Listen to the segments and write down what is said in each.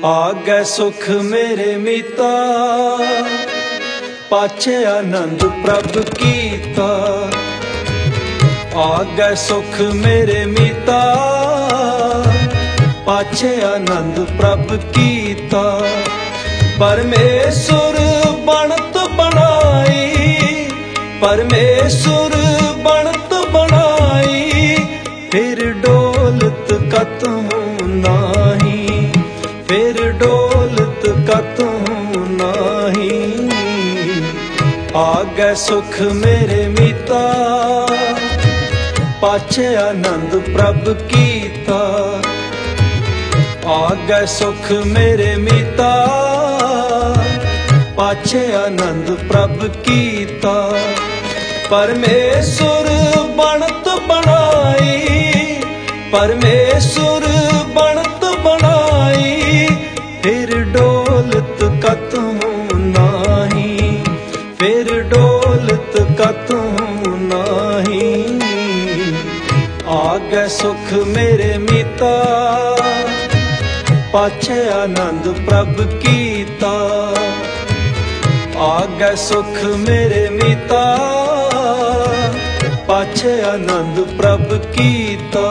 आगे सुख मेरे मीता, पाछे आनंद प्रभ कीता। आगे सुख मेरे मीता, पाछे आनंद प्रभ कीता। परमेश्वर बनत बनाई, परमेश्वर बनत बनाई। फिर डोलत कतहूँ नाही, फिर डोलत कतहूँ नाही। आगे सुख मेरे मीता, पाछे आनंद प्रभ कीता। आगे सुख मेरे मीता, पाछे आनंद प्रभ कीता। परमेश्वर बनत बनाई, परमेश्वर बनत बनाई। फिर डोलत कतहूँ नाही, फिर डोलत कतहूँ नाही। आगे सुख मेरे मीता, पाछे आनंद प्रभ कीता। आगे सुख मेरे मीता, पाछे आनंद प्रभ कीता।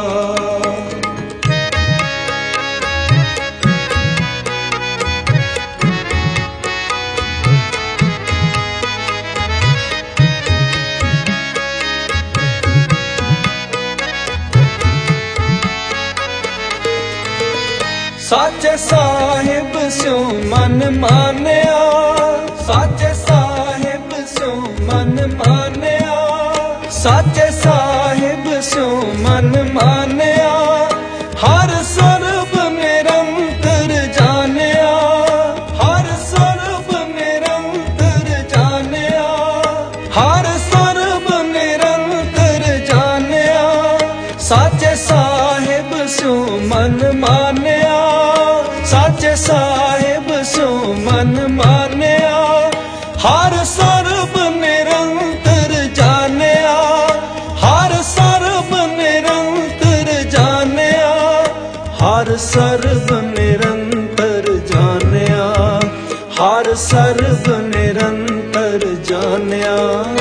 साचे साहिब स्यों मन मानिया, साचे साहिब स्यों मन मानिया। साचे साहिब स्यों मन मानिया। हर सर्ब निरंतर जानिया, हर सर्ब निरंतर जानिया। हर सर्ब निरंतर जानिया। साचे साहिब स्यों मन मानिया, साचे साहिब स्यों मन मानिया। हर सर्ब निरंतर जानिया, हर सर्ब निरंतर जानिया। हर सर्ब निरंतर जानिया, हर सर्ब निरंतर जानिया।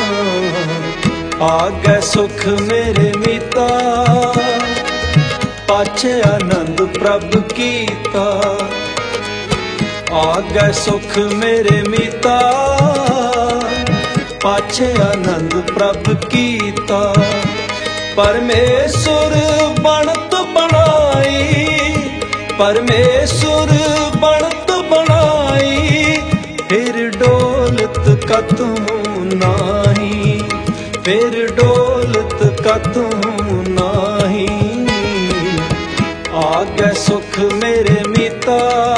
आगे सुख मेरे मीता, पाछे आनंद प्रभ कीता। आगे सुख मेरे मीता, पाछे आनंद प्रभ कीता। परमेश्वर बनत बनाई, परमेश्वर बनत बनाई। फिर डोलत कतहूँ नाही, फिर डोलत कतहूँ नाही। आगे सुख मेरे मीता,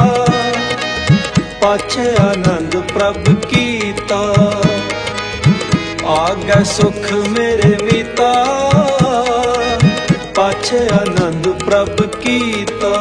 पाछे आनंद प्रभ कीता। आगे सुख मेरे मीता, पाछे आनंद प्रभ कीता।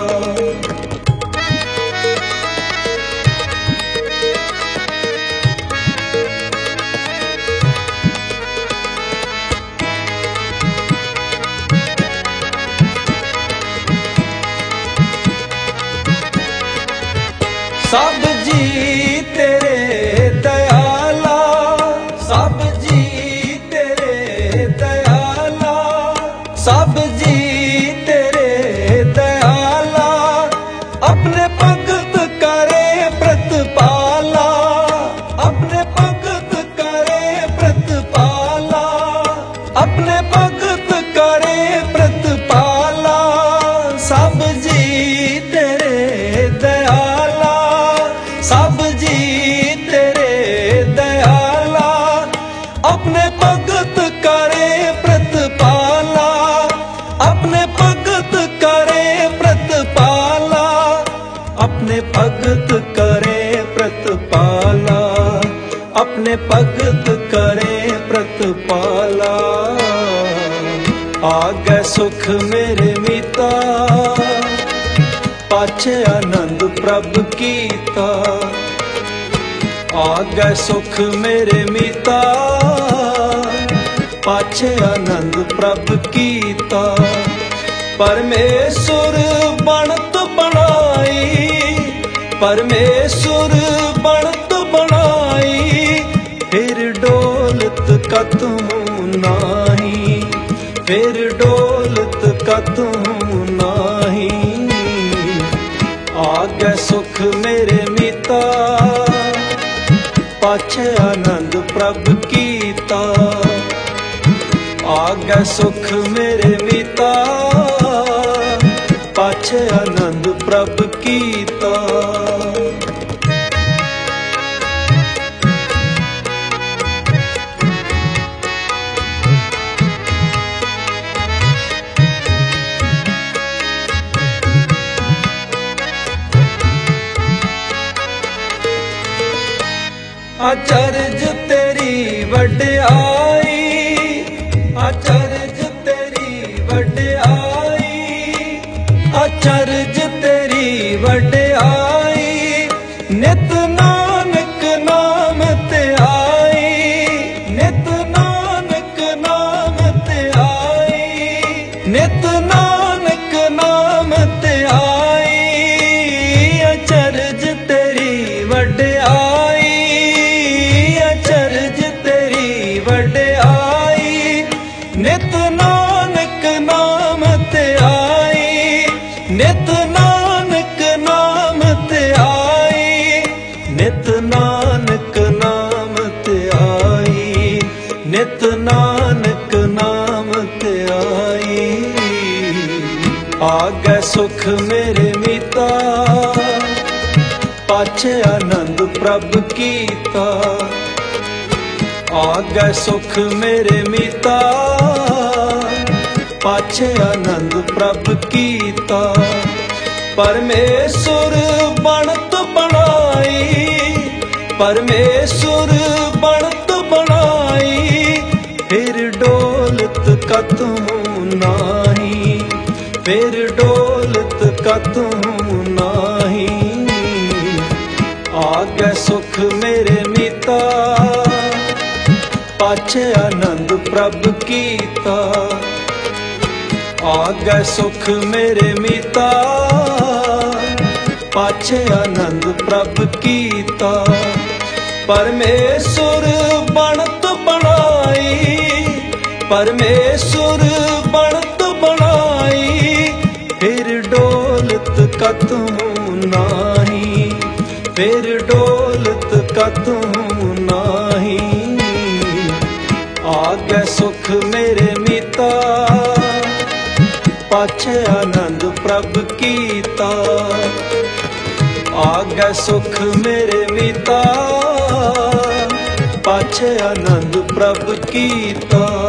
सब जी तेरे दयाला, सब जी तेरे दयाला। सब जी तेरे दयाला। अपने भगत करे प्रतिपाला, अपने भगत करे प्रतिपाला। अपने भगत करे प्रतिपाला। सब जी तेरे दयाला, सब जी तेरे दयाला। अपने भगत करे प्रतिपाला, अपने भगत करे प्रतिपाला। अपने भगत करे प्रतिपाला, अपने भगत करे प्रतिपाला। आगे सुख मेरे मीता, पाछे आनंद प्रभ कीता। आगे सुख मेरे मीता, पाछे आनंद प्रभ कीता। परमेश्वर बनत बनाई, परमेश्वर बनत बनाई, फिर डोलत कतहूँ नाही, फिर डोलत कतहूँ नाही। आगे सुख मेरे मीता, पाछे आनंद प्रभ कीता। आगे सुख मेरे मीता, पाछे आनंद प्रभ कीता। अचरज तेरी वड्याई, अचरज तेरी वड्याई, अचरज तेरी वड्याई। नित नानक नाम ते आई, नित नानक नाम ते आई, नित नानक नाम ते आई। अचरज तेरी वड्याई, अचरज तेरी वड्याई। नित नानक नाम ते आई, नित नानक नाम ते आई, नित नानक नाम ते आई, नित नानक नाम ते आई। आगे सुख मेरे मीता, पाछे आनंद प्रभ कीता। आगे सुख मेरे मीता, पाछे आनंद प्रभ कीता। परमेश्वर बनत बनाई, परमेश्वर बनत बनाई। फिर डोलत कतहूँ नाही, फिर डोलत कतहूँ नाही। आगे सुख मेरे मीता, पाछे आनंद प्रभ कीता। आगे सुख मेरे मीता, पाछे आनंद प्रभ कीता। परमेश्वर बनत बनाई, परमेश्वर बनत बनाई। फिर डोलत कतहूँ नाही, फिर डोलत कतहूँ नाही। आगे सुख मेरे मीता, पाछे आनंद प्रभ कीता। आगे सुख मेरे मीता, पाछे आनंद प्रभ कीता।